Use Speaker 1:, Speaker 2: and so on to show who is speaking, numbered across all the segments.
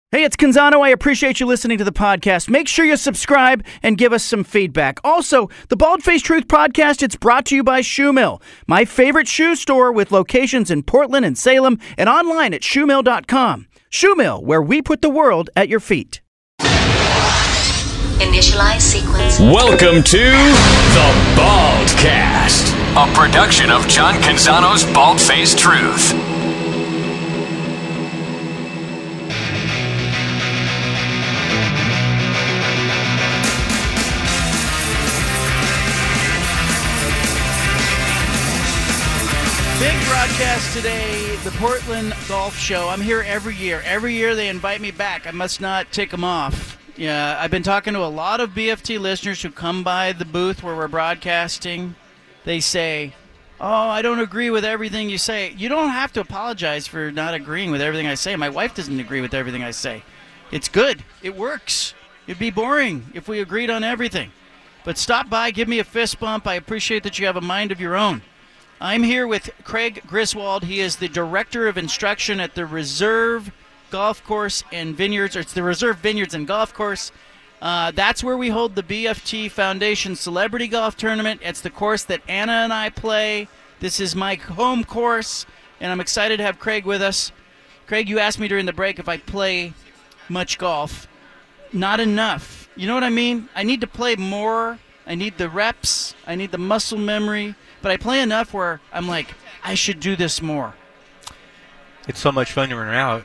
Speaker 1: Hey, it's Canzano. I appreciate you listening to the podcast. Make sure you subscribe and give us some feedback. Also, the Bald Face Truth podcast, it's brought to you by Shoe Mill, my favorite shoe store with locations in Portland and Salem and online at shoemill.com. Shoe Mill, where we put the world at your feet.
Speaker 2: Initialize sequence.
Speaker 3: Welcome to the Baldcast, a production of John Canzano's Bald Face Truth.
Speaker 1: Big broadcast today, the Portland Golf Show. I'm here every year. Every year they invite me back. I must not tick them off. Yeah, I've been talking to a lot of BFT listeners who come by the booth where we're broadcasting. They say, oh, I don't agree with everything you say. You don't have to apologize for not agreeing with everything I say. My wife doesn't agree with everything I say. It's good. It works. It'd be boring if we agreed on everything. But stop by, give me a fist bump. I appreciate that you have a mind of your own. I'm here with Craig Griswold. He is the Director of Instruction at the Reserve Golf Course and Vineyards, or it's the Reserve Vineyards and Golf Course. That's where we hold the BFT Foundation Celebrity Golf Tournament. It's the course that Anna and I play. This is my home course, and I'm excited to have Craig with us. Craig, you asked me during the break if I play much golf. Not enough. You know what I mean? I need to play more. I need the reps. I need the muscle memory. But I play enough where I'm like, I should do this more.
Speaker 4: It's so much fun when you're out.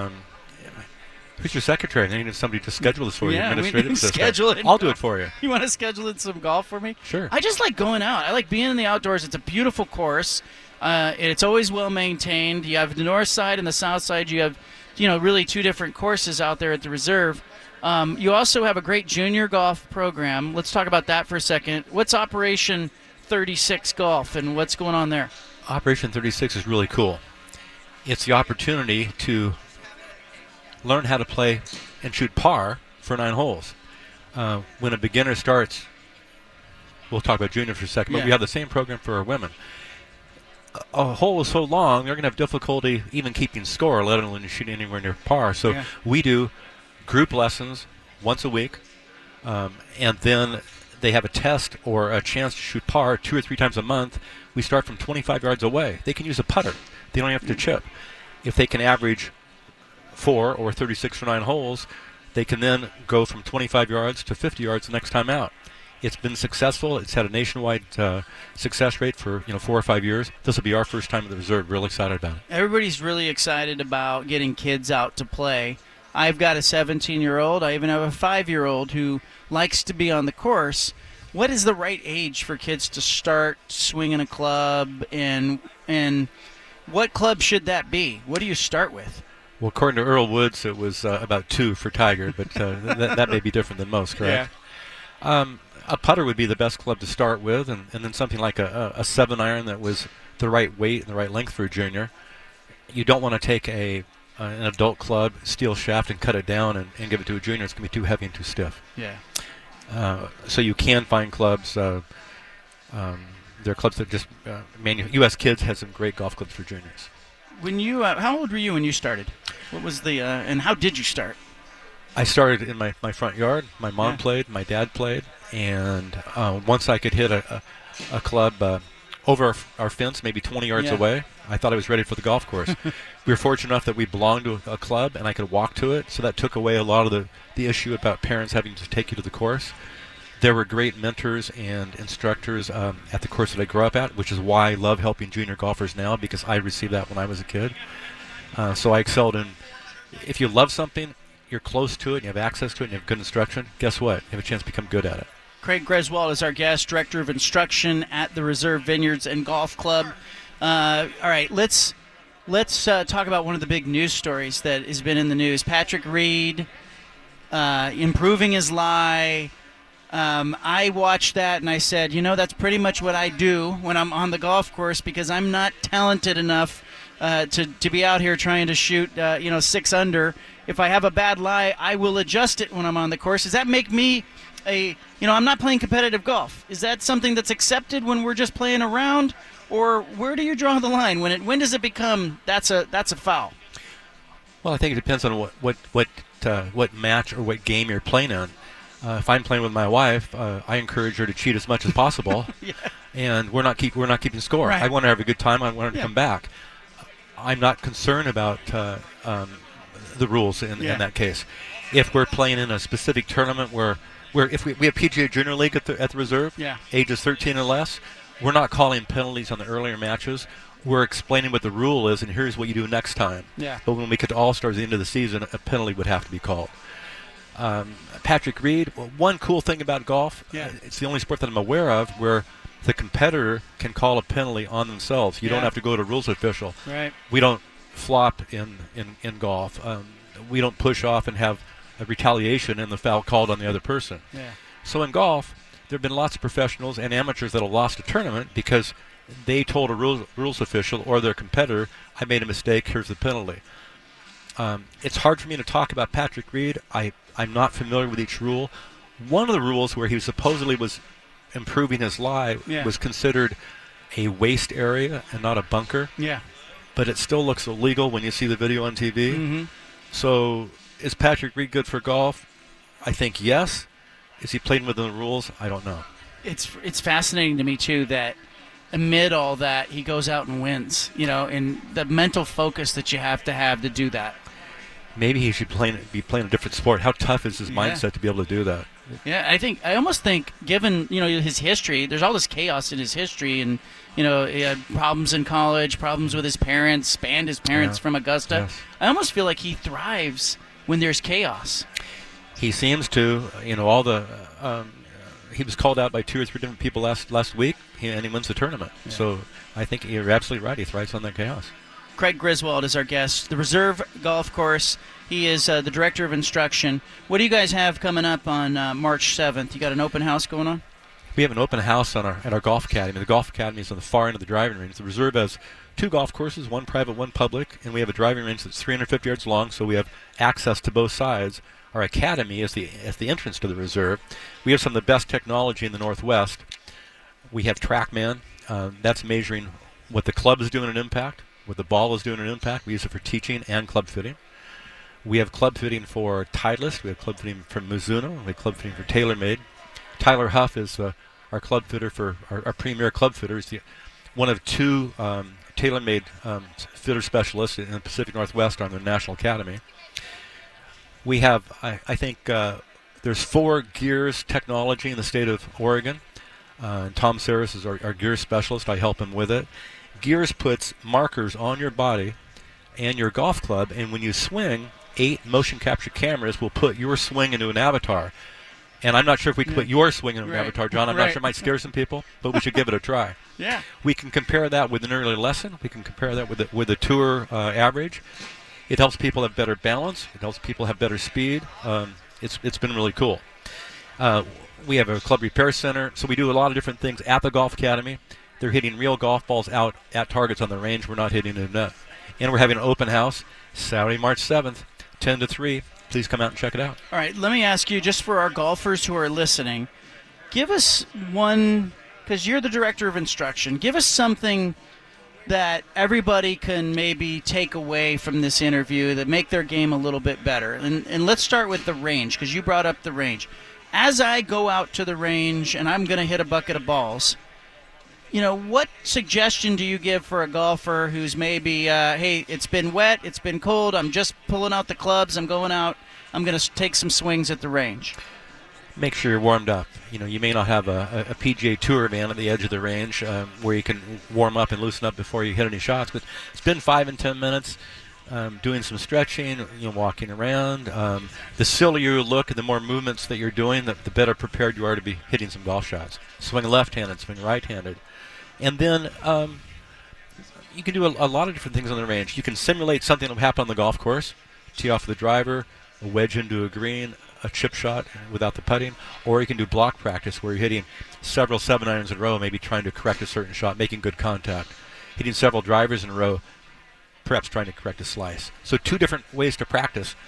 Speaker 4: Who's your secretary? I need somebody to schedule this for you.
Speaker 1: Administrative schedule it.
Speaker 4: I'll do it for you.
Speaker 1: You want to schedule in some golf for me?
Speaker 4: Sure.
Speaker 1: I just like going out. I like being in the outdoors. It's a beautiful course. It's always well maintained. You have the north side and the south side. You have, really two different courses out there at the reserve. You also have a great junior golf program. Let's talk about that for a second. What's Operation 36 Golf and what's going on there?
Speaker 4: Operation 36 is really cool. It's the opportunity to learn how to play and shoot par for 9 holes. When a beginner starts, we'll talk about junior for a second, but we have the same program for our women. A hole is so long, they're going to have difficulty even keeping score, let alone shooting anywhere near par. So we do group lessons once a week, and then they have a test or a chance to shoot par 2 or 3 times a month. We start from 25 yards away. They can use a putter. They don't have to chip. If they can average 4 or 36 for 9 holes, they can then go from 25 yards to 50 yards the next time out. It's been successful. It's had a nationwide success rate for 4 or 5 years. This will be our first time at the reserve. Really excited about it.
Speaker 1: Everybody's really excited about getting kids out to play. I've got a 17-year-old. I even have a 5-year-old who likes to be on the course. What is the right age for kids to start swinging a club, and what club should that be? What do you start with?
Speaker 4: Well, according to Earl Woods, it was about 2 for Tiger, but that may be different than most, correct? Yeah. A putter would be the best club to start with, and then something like a 7-iron that was the right weight and the right length for a junior. You don't want to take an adult club, steel shaft, and cut it down and give it to a junior. It's going to be too heavy and too stiff.
Speaker 1: Yeah.
Speaker 4: So you can find clubs. There are clubs that just U.S. Kids has some great golf clubs for juniors.
Speaker 1: When you, how old were you when you started? What was the and how did you start?
Speaker 4: I started in my front yard. My mom played, my dad played, and once I could hit a club over our fence, maybe 20 yards away, I thought I was ready for the golf course. We were fortunate enough that we belonged to a club, and I could walk to it, so that took away a lot of the issue about parents having to take you to the course. There were great mentors and instructors at the course that I grew up at, which is why I love helping junior golfers now, because I received that when I was a kid. So I excelled in, if you love something, you're close to it, you have access to it, and you have good instruction, guess what? You have a chance to become good at it.
Speaker 1: Craig Griswold is our guest, Director of Instruction at the Reserve Vineyards and Golf Club. All right, let's talk about one of the big news stories that has been in the news. Patrick Reed improving his lie. I watched that and I said, that's pretty much what I do when I'm on the golf course, because I'm not talented enough to be out here trying to shoot 6 under. If I have a bad lie, I will adjust it when I'm on the course. Does that make me I'm not playing competitive golf? Is that something that's accepted when we're just playing around? Or where do you draw the line? When does it become that's a foul?
Speaker 4: Well, I think it depends on what what match or what game you're playing in. If I'm playing with my wife, I encourage her to cheat as much as possible,
Speaker 1: Yeah.
Speaker 4: and we're not keeping score.
Speaker 1: Right.
Speaker 4: I want her to have a good time. I want her to come back. I'm not concerned about the rules in that case. If we're playing in a specific tournament where if we have PGA Junior League at the reserve, ages 13 and less, we're not calling penalties on the earlier matches. We're explaining what the rule is, and here's what you do next time.
Speaker 1: Yeah.
Speaker 4: But when we get to All-Stars at the end of the season, a penalty would have to be called. Patrick Reed, one cool thing about golf, it's the only sport that I'm aware of where the competitor can call a penalty on themselves. You don't have to go to a rules official.
Speaker 1: Right.
Speaker 4: We don't flop in golf. We don't push off and have a retaliation and the foul called on the other person.
Speaker 1: Yeah.
Speaker 4: So in golf, there have been lots of professionals and amateurs that have lost a tournament because they told a rules official or their competitor, I made a mistake, here's the penalty. It's hard for me to talk about Patrick Reed. I'm not familiar with each rule. One of the rules where he supposedly was improving his lie was considered a waste area and not a bunker.
Speaker 1: Yeah.
Speaker 4: But it still looks illegal when you see the video on TV.
Speaker 1: Mm-hmm.
Speaker 4: So is Patrick Reed good for golf? I think yes. Is he playing within the rules? I don't know.
Speaker 1: It's fascinating to me, too, that amid all that, he goes out and wins, and the mental focus that you have to do that.
Speaker 4: Maybe he should be playing a different sport. How tough is his mindset to be able to do that?
Speaker 1: Yeah, I almost think, given his history, there's all this chaos in his history, and he had problems in college, problems with his parents, banned his parents from Augusta.
Speaker 4: Yes.
Speaker 1: I almost feel like he thrives when there's chaos.
Speaker 4: He seems to. All the he was called out by 2 or 3 different people last week, and he wins the tournament. Yeah. So I think you're absolutely right. He thrives on that chaos.
Speaker 1: Craig Griswold is our guest. The Reserve Golf Course. He is the director of instruction. What do you guys have coming up on March 7th? You got an open house going on?
Speaker 4: We have an open house at our golf academy. The golf academy is on the far end of the driving range. The Reserve has 2 golf courses, one private, one public, and we have a driving range that's 350 yards long, so we have access to both sides. Our academy is the entrance to the Reserve. We have some of the best technology in the Northwest. We have TrackMan. That's measuring what the club is doing in impact, what the ball is doing in impact. We use it for teaching and club fitting. We have club fitting for Titleist. We have club fitting from Mizuno. We have club fitting for TaylorMade. Tyler Huff is our club fitter for our premier club fitter. Is one of 2 TaylorMade fitter specialists in the Pacific Northwest on the National Academy. We have, I think, there's 4 gears technology in the state of Oregon. And Tom Saris is our gear specialist. I help him with it. Gears puts markers on your body and your golf club, and when you swing, 8 motion capture cameras will put your swing into an avatar. And I'm not sure if we can put your swing into an avatar, John. I'm not sure. It might scare some people, but we should give it a try.
Speaker 1: Yeah.
Speaker 4: We can compare that with an early lesson. We can compare that with a tour average. It helps people have better balance. It helps people have better speed. It's been really cool. We have a club repair center, so we do a lot of different things at the Golf Academy. They're hitting real golf balls out at targets on the range. We're not hitting a net. And we're having an open house Saturday, March 7th, 10 to 3. Please come out and check it out.
Speaker 1: All right, let me ask you, just for our golfers who are listening, give us one, because you're the director of instruction, give us something that everybody can maybe take away from this interview that make their game a little bit better. And let's start with the range, because you brought up the range. As I go out to the range and I'm going to hit a bucket of balls, what suggestion do you give for a golfer who's maybe, hey, it's been wet, it's been cold, I'm just pulling out the clubs, I'm going out, I'm going to take some swings at the range?
Speaker 4: Make sure you're warmed up. You may not have a PGA Tour van at the edge of the range where you can warm up and loosen up before you hit any shots, but spend 5 and 10 minutes doing some stretching, walking around. The sillier you look and the more movements that you're doing, the better prepared you are to be hitting some golf shots. Swing left-handed, swing right-handed. And then you can do a lot of different things on the range. You can simulate something that will happen on the golf course, tee off the driver, a wedge into a green, a chip shot without the putting, or you can do block practice where you're hitting several 7-irons in a row, maybe trying to correct a certain shot, making good contact, hitting several drivers in a row, perhaps trying to correct a slice. So 2 different ways to practice.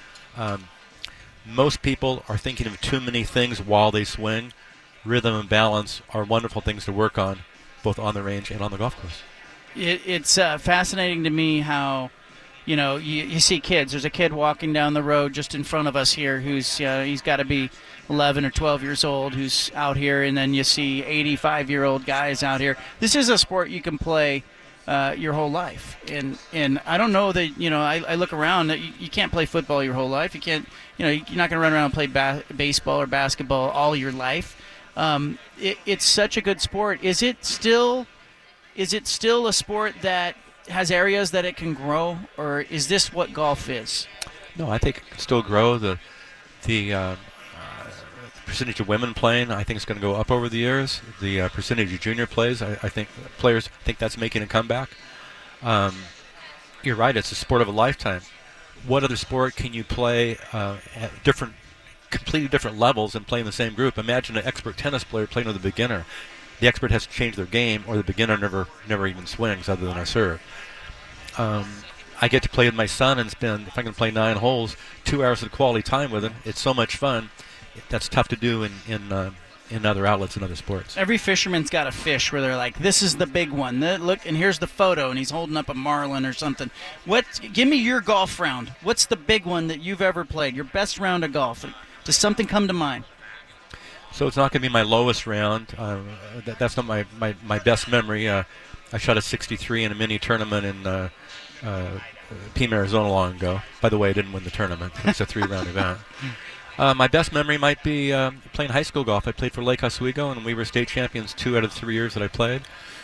Speaker 4: Most people are thinking of too many things while they swing. Rhythm and balance are wonderful things to work on, both on the range and on the golf course.
Speaker 1: It's fascinating to me how, you see kids. There's a kid walking down the road just in front of us here who's he's got to be 11 or 12 years old who's out here, and then you see 85-year-old guys out here. This is a sport you can play your whole life, and I don't know that I look around that you can't play football your whole life. You can't, you're not going to run around and play baseball or basketball all your life. It's such a good sport. Is it still a sport that has areas that it can grow, or is this what golf is?
Speaker 4: No, I think it can still grow. The percentage of women playing, I think, is going to go up over the years. The percentage of junior plays, I think players think that's making a comeback. You're right; it's a sport of a lifetime. What other sport can you play at completely different levels and play in the same group? Imagine an expert tennis player playing with a beginner. The expert has to change their game, or the beginner never even swings other than a serve. I get to play with my son and spend, if I can play 9 holes, 2 hours of quality time with him. It's so much fun. That's tough to do in other outlets and other sports.
Speaker 1: Every fisherman's got a fish where they're like, this is the big one. Look, and here's the photo, and he's holding up a marlin or something. Give me your golf round. What's the big one that you've ever played? Your best round of golf. Does something come to mind?
Speaker 4: So it's not going to be my lowest round. That's not my best memory. I shot a 63 in a mini tournament in Pima, Arizona long ago. By the way, I didn't win the tournament. It's a 3-round event. My best memory might be playing high school golf. I played for Lake Oswego, and we were state champions 2 out of the 3 years that I played.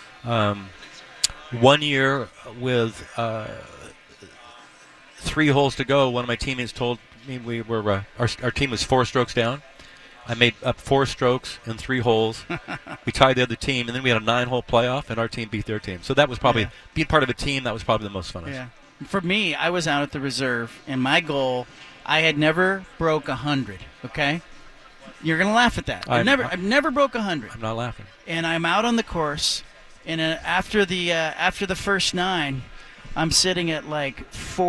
Speaker 4: 1 year with 3 holes to go, one of my teammates told me we were our team was 4 strokes down. I made up 4 strokes in 3 holes. We tied the other team, and then we had a 9-hole playoff, and our team beat their team. So that was probably, being part of a team, that was probably the most fun.
Speaker 1: Yeah. For me, I was out at the reserve, and my goal, I had never broke 100, okay? You're going to laugh at that. I've never broke 100.
Speaker 4: I'm not laughing.
Speaker 1: And I'm out on the course, and after the first 9, I'm sitting at like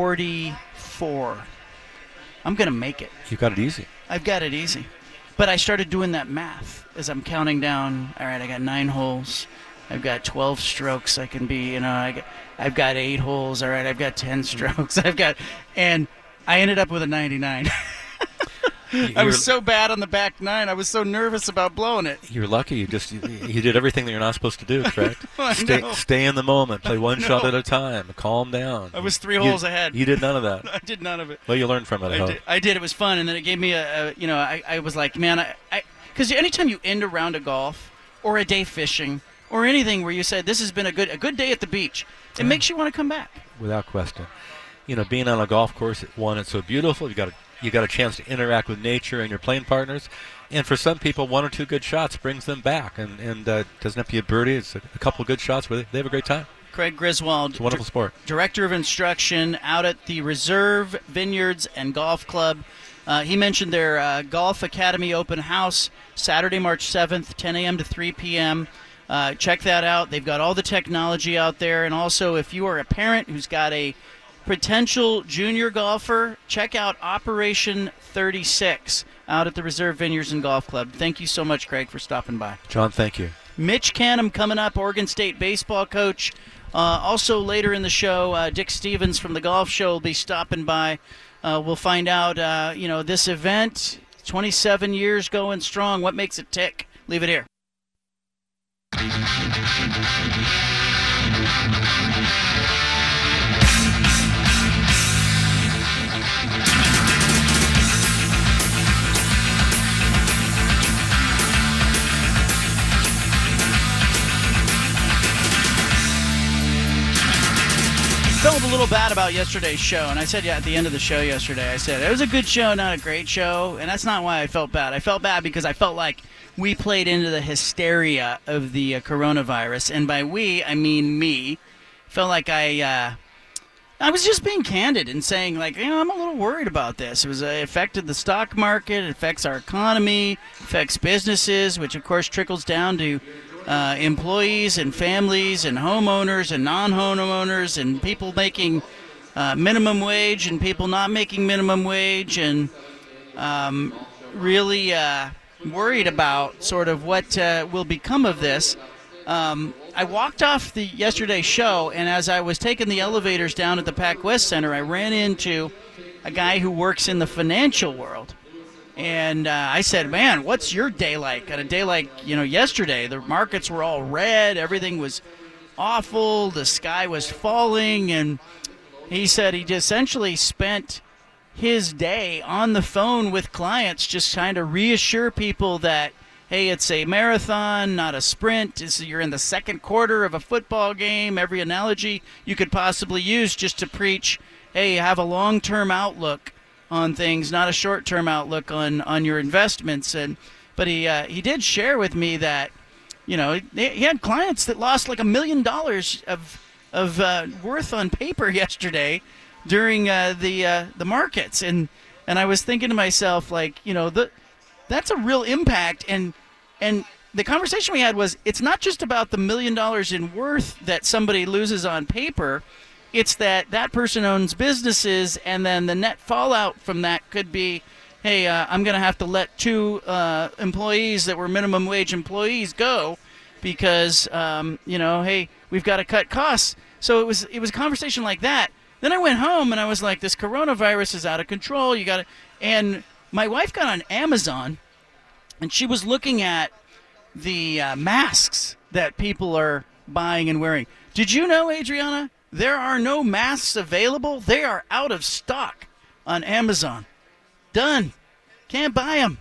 Speaker 1: 44. I'm going to make it.
Speaker 4: You've got it easy.
Speaker 1: I've got it easy. But I started doing that math as I'm counting down. All right, I got 9 holes. I've got 12 strokes. I can be, I've got 8 holes. All right, I've got 10 strokes. And I ended up with a 99. I was so bad on the back 9. I was so nervous about blowing it.
Speaker 4: You're lucky. You did everything that you're not supposed to do, correct? Stay in the moment. Play one shot at a time. Calm down.
Speaker 1: I was 3 holes ahead.
Speaker 4: You did none of that.
Speaker 1: I did none of it.
Speaker 4: Well, you learned from it.
Speaker 1: I did. It was fun, and then it gave me I was like, man, because anytime you end a round of golf or a day fishing or anything where you said this has been a good day at the beach, it makes you want to come back.
Speaker 4: Without question. Being on a golf course, it's so beautiful. You got a chance to interact with nature and your playing partners, and for some people, 1 or 2 good shots brings them back, and doesn't have to be a birdie. It's a couple of good shots where they have a great time.
Speaker 1: Craig Griswold,
Speaker 4: it's a wonderful sport.
Speaker 1: Director of Instruction out at the Reserve Vineyards and Golf Club. He mentioned their Golf Academy Open House, Saturday, March 7th, 10 a.m. to 3 p.m. Check that out. They've got all the technology out there, and also if you are a parent who's got a potential junior golfer, check out Operation 36 out at the Reserve Vineyards and Golf Club. Thank you so much, Craig, for stopping by.
Speaker 4: John, thank you.
Speaker 1: Mitch Canham coming up, Oregon State baseball coach. Also later in the show, Dick Stevens from the Golf Show will be stopping by. We'll find out, this event, 27 years going strong. What makes it tick? Leave it here. Felt a little bad about yesterday's show, and I said at the end of the show yesterday, I said it was a good show, not a great show, and that's not why I felt bad. I felt bad because I felt like we played into the hysteria of the coronavirus, and by we, I mean me. Felt like I was just being candid and saying, like, I'm a little worried about this. It affected the stock market, it affects our economy, affects businesses, which of course trickles down to employees and families and homeowners and non-homeowners and people making minimum wage and people not making minimum wage, and really worried about sort of what will become of this. I walked off the yesterday's show, and as I was taking the elevators down at the PacWest Center, I ran into a guy who works in the financial world. And I said, man, what's your day like? On a day like, yesterday, the markets were all red. Everything was awful. The sky was falling. And he said he just essentially spent his day on the phone with clients, just trying to reassure people that, hey, it's a marathon, not a sprint. You're in the second quarter of a football game. Every analogy you could possibly use just to preach, hey, have a long-term outlook on things, not a short-term outlook on your investments. But he did share with me that, he had clients that lost like $1 million of worth on paper yesterday during the markets, and I was thinking to myself, like, that's a real impact. And the conversation we had was, it's not just about the $1 million in worth that somebody loses on paper. It's that person owns businesses, and then the net fallout from that could be, hey, I'm going to have to let 2 employees that were minimum wage employees go because, hey, we've got to cut costs. So it was a conversation like that. Then I went home and I was like, this coronavirus is out of control. And my wife got on Amazon, and she was looking at the masks that people are buying and wearing. Did you know, Adriana? There are no masks available. They are out of stock on Amazon. Done. Can't buy them.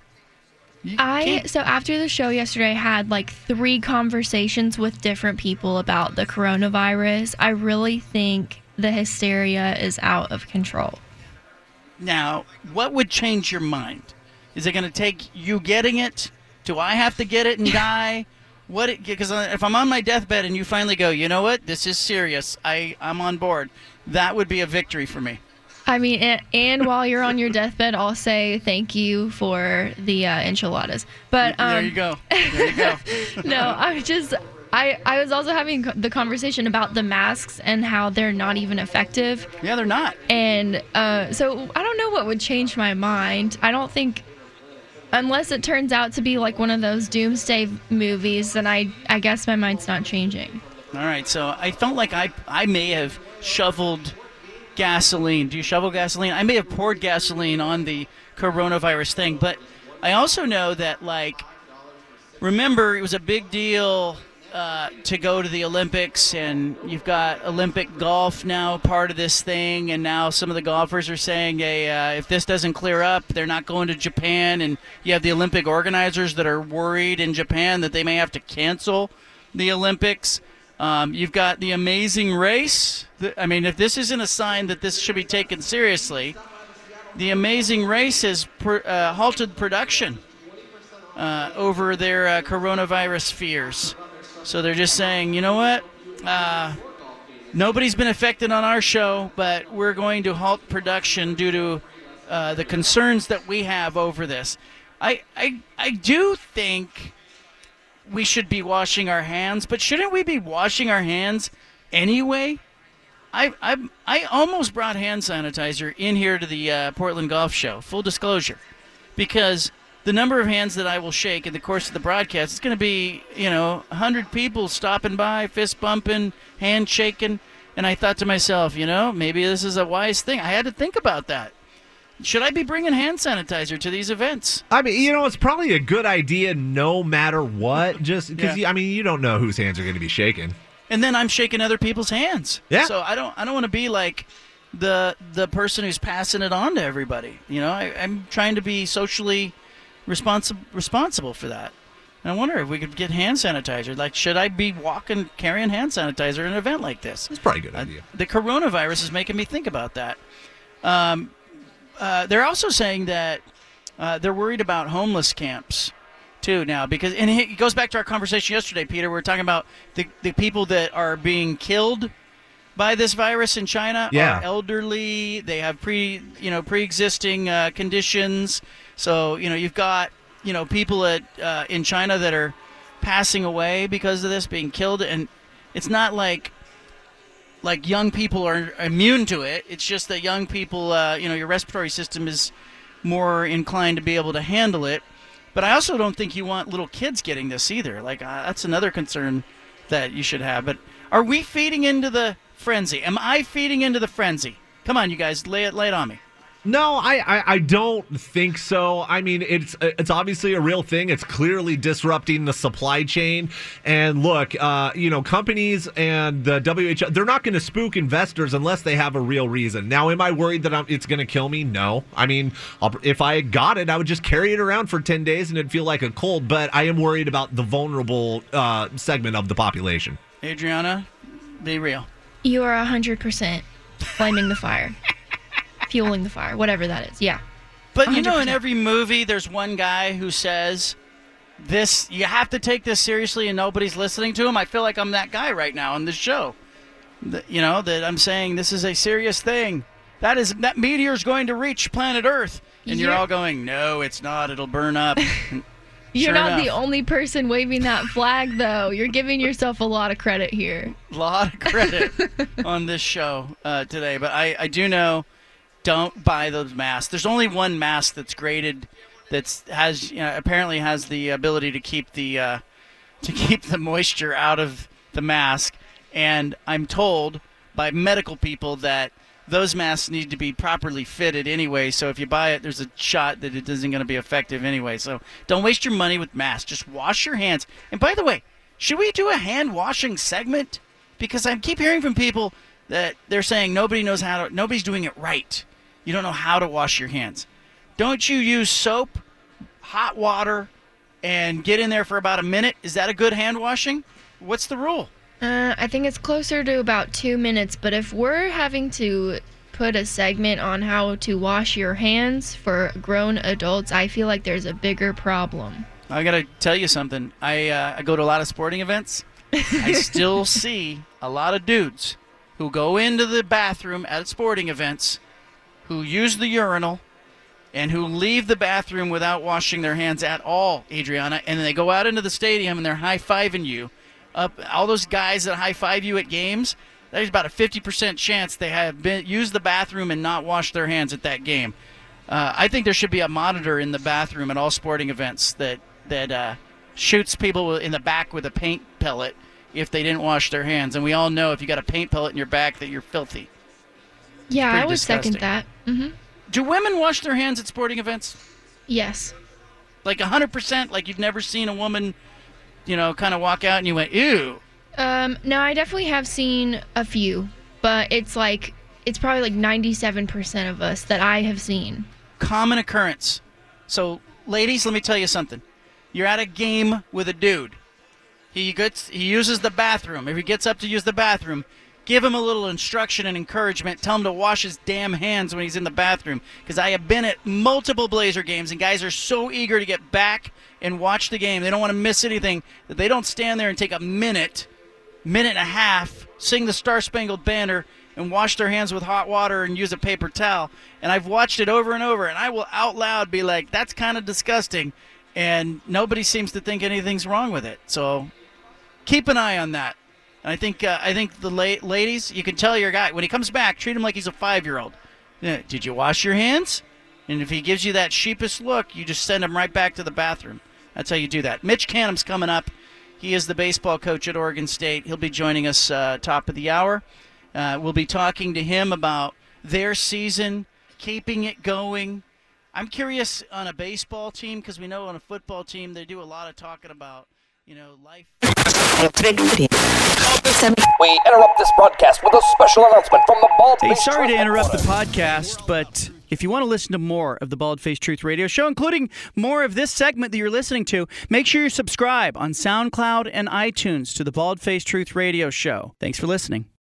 Speaker 2: So after the show yesterday, I had like 3 conversations with different people about the coronavirus. I really think the hysteria is out of control.
Speaker 1: Now, what would change your mind? Is it going to take you getting it? Do I have to get it and die? Because if I'm on my deathbed and you finally go, you know what, this is serious, I'm on board, that would be a victory for me.
Speaker 2: I mean, and while you're on your deathbed, I'll say thank you for the enchiladas. But
Speaker 1: there you go. There you go.
Speaker 2: No, I was also having the conversation about the masks and how they're not even effective.
Speaker 1: Yeah, they're not.
Speaker 2: And so I don't know what would change my mind. I don't think, unless it turns out to be like one of those doomsday movies, then I guess my mind's not changing.
Speaker 1: All right, so I felt like I may have shoveled gasoline. Do you shovel gasoline? I may have poured gasoline on the coronavirus thing, but I also know that, like, remember, it was a big deal to go to the Olympics, and you've got Olympic golf now part of this thing, and now some of the golfers are saying, hey, if this doesn't clear up, they're not going to Japan, and you have the Olympic organizers that are worried in Japan that they may have to cancel the Olympics. You've got the Amazing Race. I mean, if this isn't a sign that this should be taken seriously, the Amazing Race has halted production over their coronavirus fears. So they're just saying, you know what? Nobody's been affected on our show, but we're going to halt production due to the concerns that we have over this. I do think we should be washing our hands, but shouldn't we be washing our hands anyway? I almost brought hand sanitizer in here to the Portland Golf Show, full disclosure, because the number of hands that I will shake in the course of the broadcast, it's going to be, 100 people stopping by, fist bumping, hand shaking, and I thought to myself, maybe this is a wise thing. I had to think about that. Should I be bringing hand sanitizer to these events?
Speaker 5: I mean, it's probably a good idea no matter what, just because, you don't know whose hands are going to be shaking.
Speaker 1: And then I'm shaking other people's hands.
Speaker 5: Yeah.
Speaker 1: So I don't want to be like the person who's passing it on to everybody. I'm trying to be socially responsible for that. And I wonder if we could get hand sanitizer. Like, should I be carrying hand sanitizer in an event like this?
Speaker 5: That's probably a good idea.
Speaker 1: The coronavirus is making me think about that. They're also saying that they're worried about homeless camps too now, because, and it goes back to our conversation yesterday, Peter. We were talking about the people that are being killed by this virus in China are elderly. They have pre-existing conditions. So you've got people in China that are passing away because of this, being killed, and it's not like young people are immune to it. It's just that young people, your respiratory system is more inclined to be able to handle it. But I also don't think you want little kids getting this either. Like, that's another concern that you should have. But are we feeding into the frenzy? Am I feeding into the frenzy? Come on, you guys, lay it on me.
Speaker 5: No, I don't think so. I mean, it's obviously a real thing. It's clearly disrupting the supply chain. And look, companies and the WHO, they're not going to spook investors unless they have a real reason. Now, am I worried that it's going to kill me? No. I mean, if I got it, I would just carry it around for 10 days and it'd feel like a cold. But I am worried about the vulnerable segment of the population.
Speaker 1: Adriana, be real.
Speaker 2: You are 100% flaming the fire. Fueling the fire, whatever that is. Yeah.
Speaker 1: But 100%. In every movie, there's one guy who says, "This, you have to take this seriously," and nobody's listening to him. I feel like I'm that guy right now on this show. That I'm saying this is a serious thing. That meteor's going to reach planet Earth. And you're all going, "No, it's not. It'll burn up."
Speaker 2: You're not the only person waving that flag, though. You're giving yourself a lot of credit here.
Speaker 1: A lot of credit on this show today. But I do know, don't buy those masks. There's only one mask that's graded apparently has the ability to keep the moisture out of the mask. And I'm told by medical people that those masks need to be properly fitted anyway. So if you buy it, there's a shot that it isn't going to be effective anyway. So don't waste your money with masks. Just wash your hands. And by the way, should we do a hand washing segment? Because I keep hearing from people that they're saying nobody's doing it right. You don't know how to wash your hands. Don't you use soap, hot water, and get in there for about a minute? Is that a good hand washing? What's the rule?
Speaker 2: I think it's closer to about 2 minutes, but if we're having to put a segment on how to wash your hands for grown adults, I feel like there's a bigger problem.
Speaker 1: I got to tell you something. I go to a lot of sporting events. I still see a lot of dudes who go into the bathroom at sporting events, who use the urinal, and who leave the bathroom without washing their hands at all, Adriana, and then they go out into the stadium and they're high-fiving you. All those guys that high-five you at games, there's about a 50% chance they have used the bathroom and not washed their hands at that game. I think there should be a monitor in the bathroom at all sporting events that shoots people in the back with a paint pellet if they didn't wash their hands. And we all know if you got a paint pellet in your back that you're filthy.
Speaker 2: Yeah, I would second that. Mm-hmm.
Speaker 1: Do women wash their hands at sporting events?
Speaker 2: Yes.
Speaker 1: Like 100%? Like you've never seen a woman, kind of walk out and you went, ew?
Speaker 2: No, I definitely have seen a few, but it's probably like 97% of us that I have seen.
Speaker 1: Common occurrence. So, ladies, let me tell you something. You're at a game with a dude. He uses the bathroom. If he gets up to use the bathroom, give him a little instruction and encouragement. Tell him to wash his damn hands when he's in the bathroom. Because I have been at multiple Blazer games, and guys are so eager to get back and watch the game. They don't want to miss anything, that they don't stand there and take a minute and a half, sing the Star-Spangled Banner, and wash their hands with hot water and use a paper towel. And I've watched it over and over, and I will out loud be like, that's kind of disgusting. And nobody seems to think anything's wrong with it. So keep an eye on that. And I think the ladies, you can tell your guy, when he comes back, treat him like he's a 5-year-old. Did you wash your hands? And if he gives you that sheepish look, you just send him right back to the bathroom. That's how you do that. Mitch Canham's coming up. He is the baseball coach at Oregon State. He'll be joining us top of the hour. We'll be talking to him about their season, keeping it going. I'm curious on a baseball team, because we know on a football team they do a lot of talking about, life.
Speaker 6: We interrupt this broadcast with a special announcement from the Bald Face.
Speaker 1: Hey, sorry to interrupt the podcast, but if you want to listen to more of the Bald Face Truth Radio Show, including more of this segment that you're listening to, make sure you subscribe on SoundCloud and iTunes to the Bald Face Truth Radio Show. Thanks for listening.